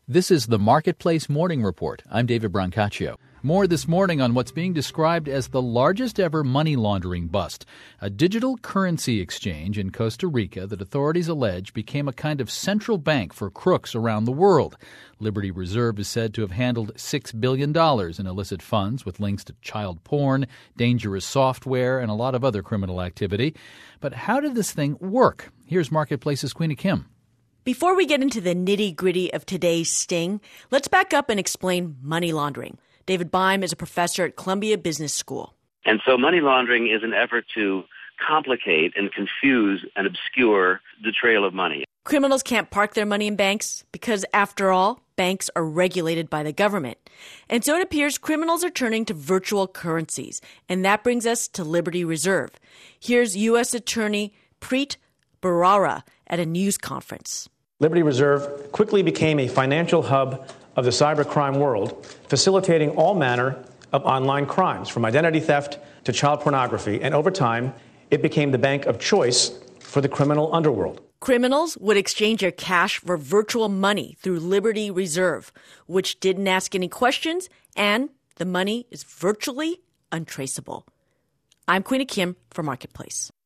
This is the Marketplace Morning Report. I'm David Brancaccio. More this morning on what's being described as the largest ever money laundering bust, a digital currency exchange in Costa Rica that authorities allege became a kind of central bank for crooks around the world. Liberty Reserve is said to have handled $6 billion in illicit funds with links to child porn, dangerous software, and a lot of other criminal activity. But how did this thing work? Here's Marketplace's Queenie Kim. Before we get into the nitty-gritty of today's sting, let's back up and explain money laundering. David Beim is a professor at Columbia Business School. And so money laundering is an effort to complicate and confuse and obscure the trail of money. Criminals can't park their money in banks because, after all, banks are regulated by the government. And so it appears criminals are turning to virtual currencies. And that brings us to Liberty Reserve. Here's U.S. Attorney Preet Bharara at a news conference. Liberty Reserve quickly became a financial hub of the cybercrime world, facilitating all manner of online crimes, from identity theft to child pornography. And over time, it became the bank of choice for the criminal underworld. Criminals would exchange their cash for virtual money through Liberty Reserve, which didn't ask any questions, and the money is virtually untraceable. I'm Queenie Kim for Marketplace.